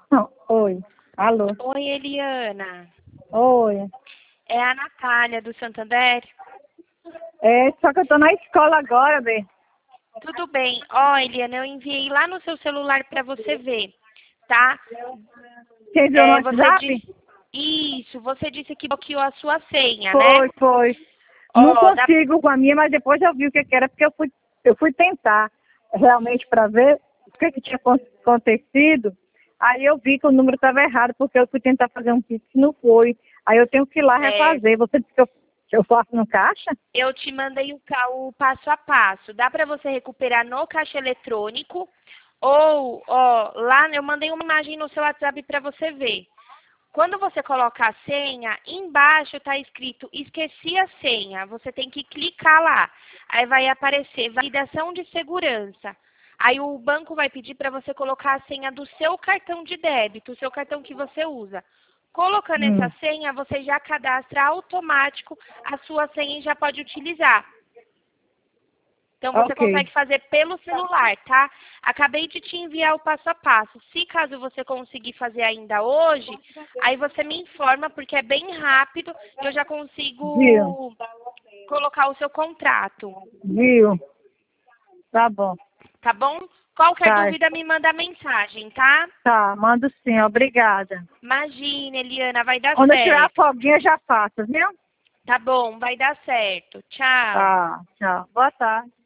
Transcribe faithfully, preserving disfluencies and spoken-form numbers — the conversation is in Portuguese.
Oi. Alô. Oi, Eliana. Oi. É a Natália, do Santander. É, só que eu tô na escola agora, Bê. Tudo bem. Ó, Eliana, eu enviei lá no seu celular para você ver, tá? Você viu no É, você WhatsApp? disse... Isso, você disse que bloqueou a sua senha, né? Foi, foi. Não Ó, dá... consigo com a minha, mas depois eu vi o que que era, porque eu fui, eu fui tentar realmente para ver o que, que tinha acon- acontecido. Aí eu vi que o número estava errado, porque eu fui tentar fazer um Pix e não foi. Aí eu tenho que ir lá é, refazer. Você disse que eu, que eu faço no caixa? eu te mandei o, ca- o passo a passo. Dá para você recuperar no caixa eletrônico ou, ó, lá eu mandei uma imagem no seu WhatsApp para você ver. Quando você coloca a senha, embaixo está escrito esqueci a senha. Você tem que clicar lá. Aí vai aparecer validação de segurança. Aí o banco vai pedir para você colocar a senha do seu cartão de débito, o seu cartão que você usa. Colocando Hum. essa senha, você já cadastra automático a sua senha e já pode utilizar. Então você Ok. consegue fazer pelo celular, tá? Acabei de te enviar o passo a passo. Se caso você conseguir fazer ainda hoje, aí você me informa, porque é bem rápido e eu já Viu? consigo colocar o seu contrato, Viu? Tá bom. tá bom? Qualquer Tá, dúvida me manda mensagem, tá? tá. Mando sim. Obrigada. Imagina, Eliana, vai dar Quando eu tiver a certo. folguinha, eu já faço, viu? Tá bom, vai dar certo. Tchau. Tá, tchau. Boa tarde.